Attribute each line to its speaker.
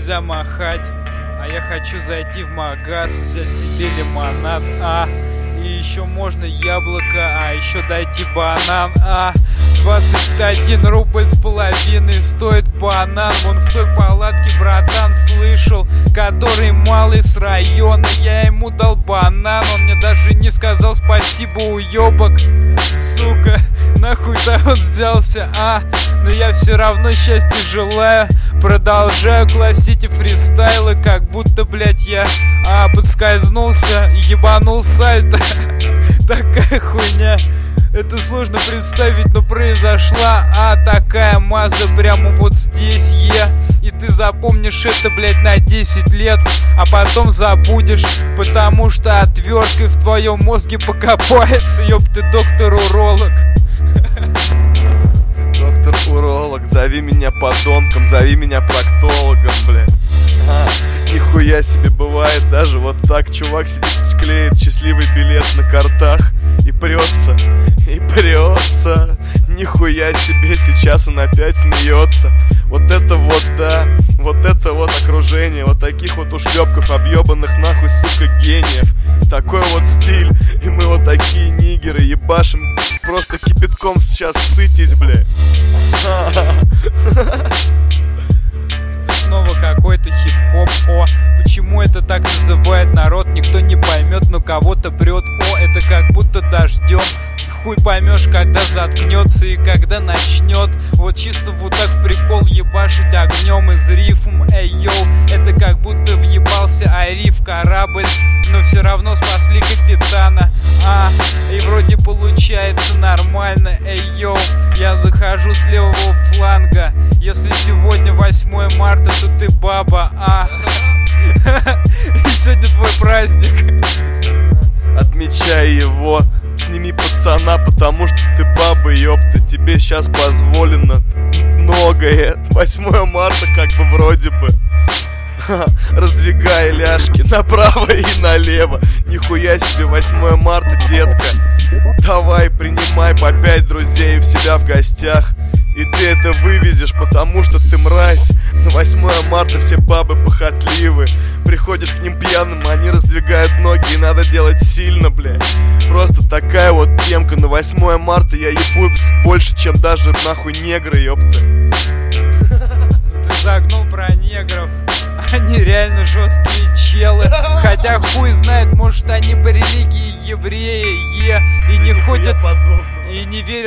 Speaker 1: нельзя махать, а я хочу зайти в магаз, взять себе лимонад, и еще можно яблоко, а еще дайте банан, 21 рубль с половиной стоит банан. Вон в той палатке братан слышал, который малый с района. Я ему дал банан, он мне даже не сказал спасибо, уебок. Сука, нахуй-то он взялся, но я все равно счастья желаю. Продолжаю классить и фристайлы, как будто, блять, я подскользнулся и ебанул сальто. Такая хуйня. Это сложно представить, но произошла такая маза прямо вот здесь, и ты запомнишь это, блять, на 10 лет, а потом забудешь, потому что отверткой в твоем мозге покопается, ёб ты, доктор-уролог.
Speaker 2: Доктор-уролог, зови меня подонком, зови меня проктологом, блядь. Нихуя себе, бывает даже вот так. Чувак сидит, клеит счастливый билет на картах и прется, и прется. Нихуя себе, сейчас он опять смеется. Вот это вот, да, вот это вот окружение, вот таких вот ушлепков, объебанных нахуй, сука, гениев. Такой вот стиль, и мы вот такие нигеры, ебашим, просто кипятком сейчас сытись, блядь.
Speaker 1: Снова какой-то хип-хоп, почему это так называет народ, никто не поймет, но кого-то прет, это как будто дождем. Хуй поймешь, когда заткнется и когда начнет. Вот чисто вот так в прикол ебашить огнем из рифм. Эй, йоу, это как будто въебался Ари в корабль, но все равно спасли капитана. И вроде получается нормально. Эй, йоу, я захожу с левого фланга. Если сегодня 8 марта, то ты баба, И сегодня твой праздник.
Speaker 2: Отмечай его, сними пацана, потому что ты баба, ёпта. Тебе сейчас позволено многое. 8 марта как бы вроде бы. Раздвигай ляжки направо и налево. Нихуя себе 8 марта, детка. Давай, принимай по 5 друзей в себя в гостях. И ты это вывезешь, потому что ты мразь. На 8 марта все бабы похотливы. Приходишь к ним пьяным, они раздвигают ноги, и надо делать сильно, блядь. Просто такая вот темка. На 8 марта я ебу больше, чем даже нахуй негры, ёпта.
Speaker 1: Ты загнул про негров. Они реально жесткие челы. Хотя хуй знает, может они по религии евреи, и не ходят, и не верят